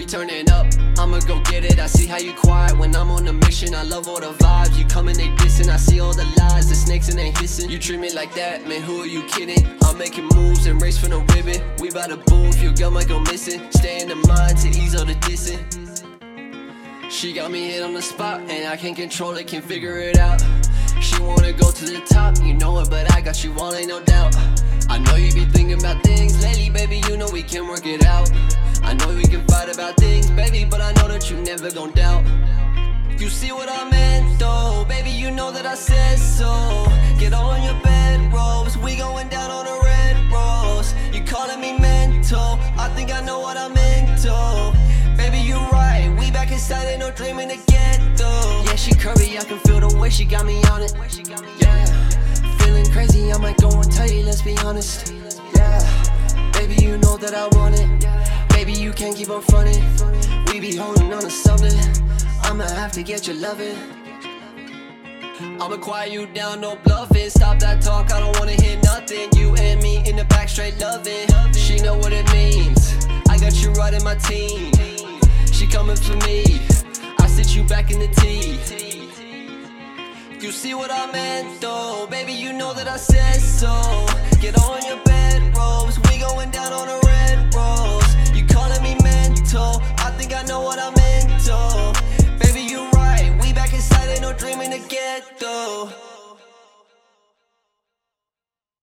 We turning up, I'ma go get it. I see how you quiet when I'm on a mission. I love all the vibes, you come and they dissing. I see all the lies, the snakes and they hissing. You treat me like that, man, who are you kidding? I'm making moves and race for no ribbon. We bout to boof, your girl might go missing. Stay in the mind to ease all the dissing. She got me hit on the spot and I can't control it, can't figure it out. She wanna go to the top, you know it, but I got you all, ain't no doubt. I know you be thinking about things lately, baby, you know we can work it out. I know we can fight about things, baby, but I know that you never gon' doubt. You see what I meant, though, baby, you know that I said so. Get on your bed robes, we going down on a red rose. You calling me mental, I think I know what I meant, though. Baby, you right, we back inside, ain't no dreaming to get though. Yeah, she curvy, I can feel the way she got me on it. Yeah, feeling crazy, I might go and tell you, let's be honest. Yeah, baby, you know that I want it. Baby, you can't keep on fronting. We be holding on to something. I'ma have to get your loving. I'ma quiet you down, no bluffing. Stop that talk, I don't wanna hear nothing. You and me in the back, straight loving. She know what it means, I got you right in my team. She coming for me, I sit you back in the tee. You see what I meant though, baby, you know that I said so. Get on your back.